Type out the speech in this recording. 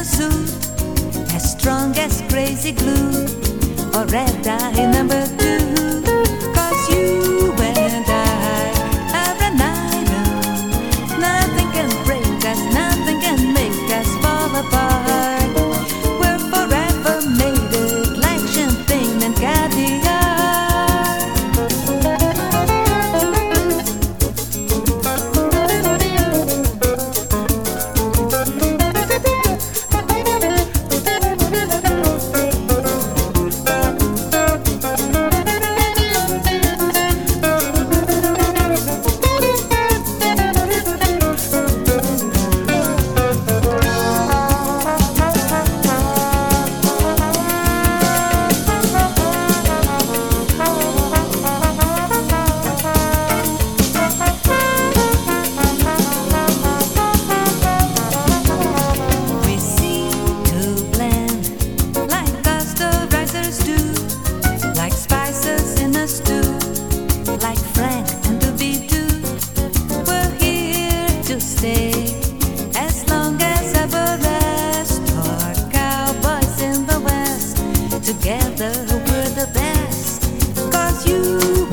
suit, as strong as crazy glue, or red dye number two. 'Cause you and I are an item. Nothing can break us, nothing can make us fall apart. We're forever mated like champagne and caviar. Like Frank and Doobie-Doo, we're here to stay as long as ever last. Our cowboys in the West, together we're the best. 'Cause you